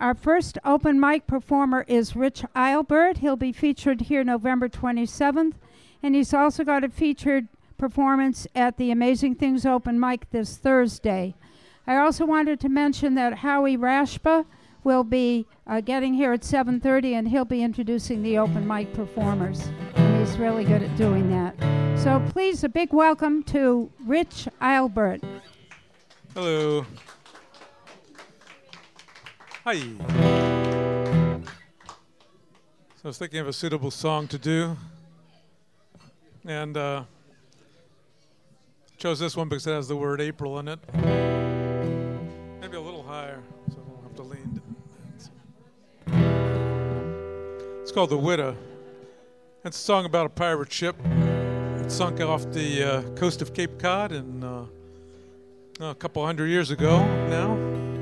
Our first open mic performer is Rich Eilbert. He'll be featured here November 27th, and he's also got a featured performance at the Amazing Things open mic this Thursday. I also wanted to mention that Howie Rashba will be getting here at 7:30, and he'll be introducing the open mic performers. And he's really good at doing that. So please, a big welcome to Rich Eilbert. Hello. Hi. So I was thinking of a suitable song to do, and chose this one because it has the word April in it. Maybe a little higher, so I don't have to lean. It's called The Widow. It's a song about a pirate ship. It sunk off the coast of Cape Cod a couple hundred years ago now.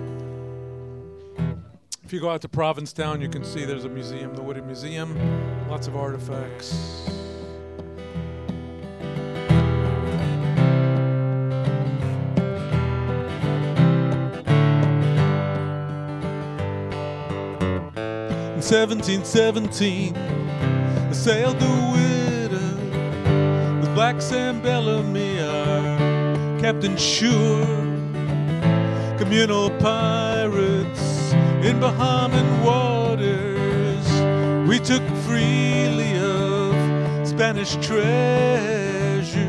If you go out to Provincetown, you can see there's a museum, the Widow Museum, lots of artifacts. In 1717, I sailed the Widow with Black Sam Bellamy, our Captain Sure, communal pirates in Bahamian waters. We took freely of Spanish treasure.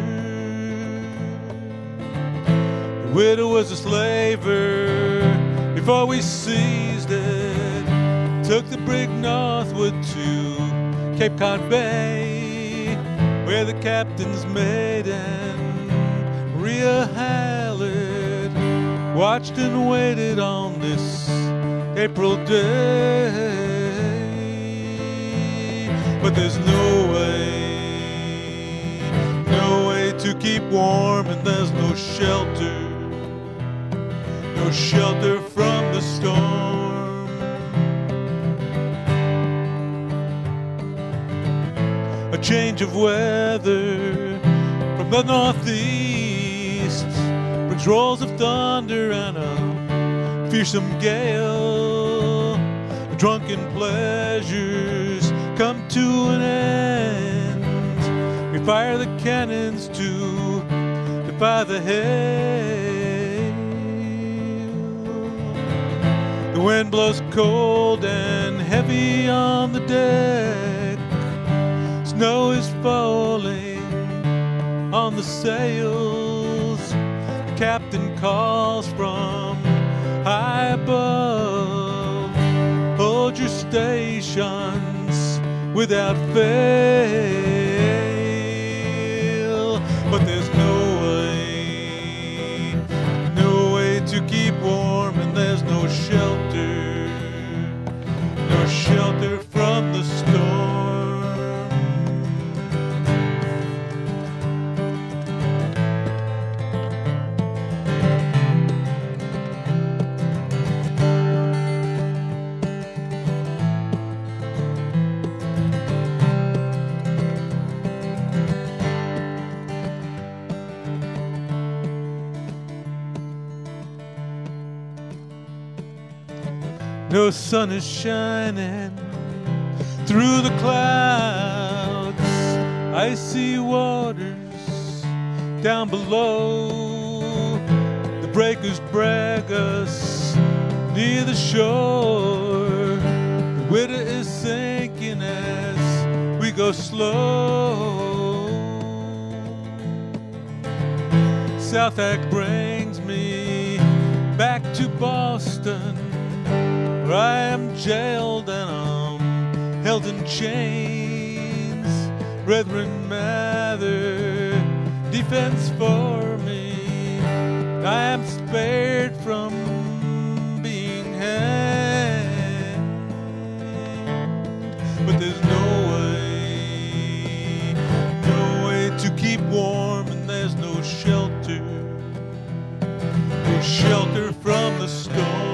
The Widow was a slaver before we seized it. Took the brig northward to Cape Cod Bay, where the captain's maiden, Maria Hallett, watched and waited on this April day. But there's no way to keep warm, and there's no shelter from the storm. A change of weather from the northeast brings rolls of thunder and a fearsome gale. Drunken pleasures come to an end. We fire the cannons to defy the hail. The wind blows cold and heavy on the deck. Snow is falling on the sails. The captain calls from high above, hold your stations without fail. But there's no way to keep warm, and there's no shelter from the storm. No sun is shining through the clouds, icy waters down below. The breakers brag us near the shore. The Widow is sinking as we go slow. Southack brings me back to Boston, where I am jailed and I'm held in chains. Brethren Mather defense for me. I am spared from being hanged. But there's no way to keep warm, and there's no shelter from the storm.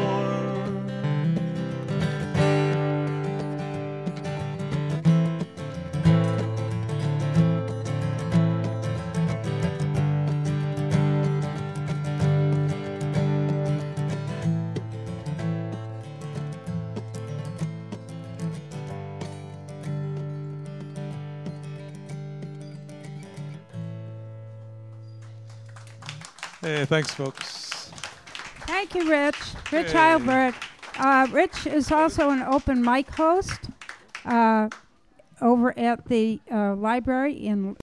Hey, thanks, folks. Thank you, Rich. Rich Hey. Eilbert. Rich is also an open mic host over at the library in